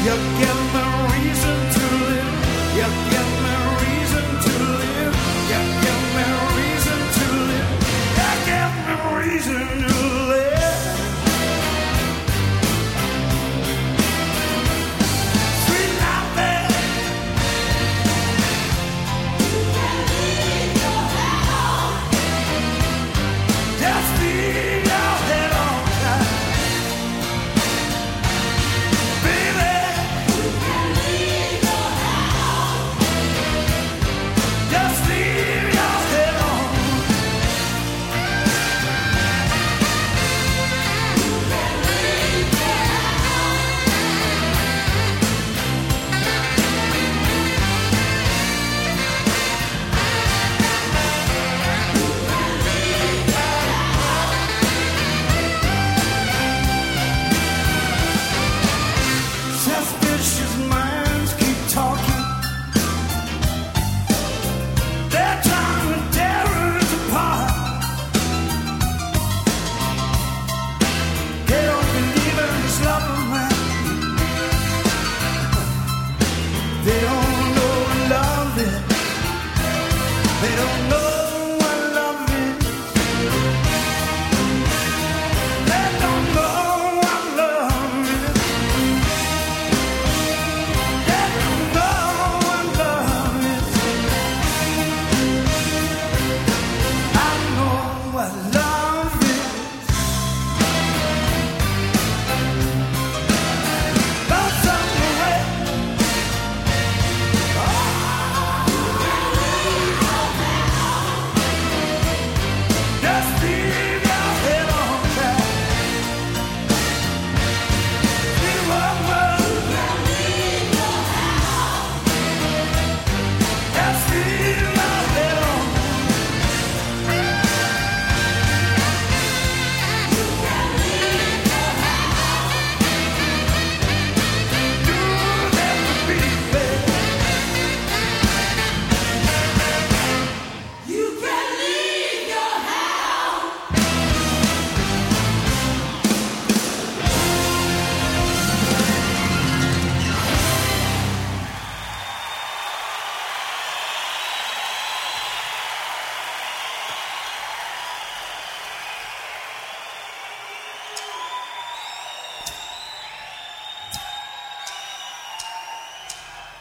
You give me reason to live. You give me reason to live. You give me reason to live. You give me reason to live. Sweet nothing. You can leave your head on. Just leave your head on. Baby, you can leave your head on. Just leave your head on. You can leave your head on. Just